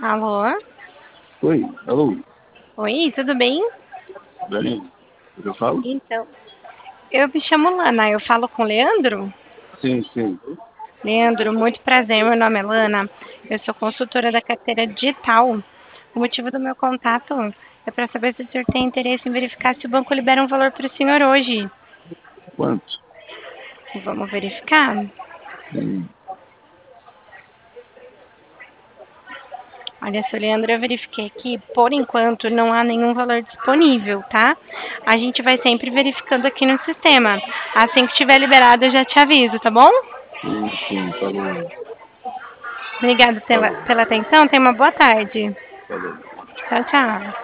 Alô? Oi, alô, Oi, tudo bem? Dani, eu falo? Então, eu me chamo Lana, eu falo com o Leandro? Sim, sim. Leandro, muito prazer, meu nome é Lana, eu sou consultora da carteira digital. O motivo do meu contato é para saber se o senhor tem interesse em verificar se o banco libera um valor para o senhor hoje. Quanto? Vamos verificar? Sim. Olha, seu Leandro, eu verifiquei aqui, por enquanto não há nenhum valor disponível, tá? A gente vai sempre verificando aqui no sistema. Assim que tiver liberado, eu já te aviso, tá bom? Sim, falou, Obrigada pela falou, atenção. Tenha uma boa tarde. falou. Tchau, tchau.